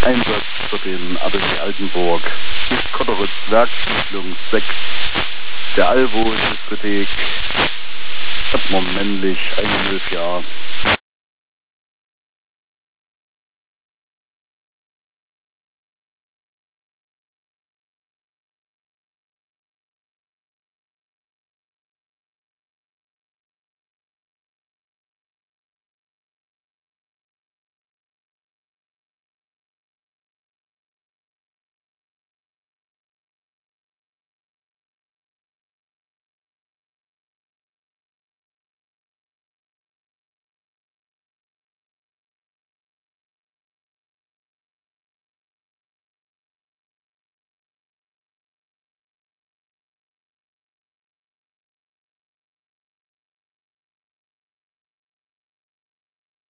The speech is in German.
Einsatz für den ADC Altenburg. Hier ist Kotteritz, Werksiedlung 6, der Alvo-Diskothek. Hat man männlich, 11 Jahre.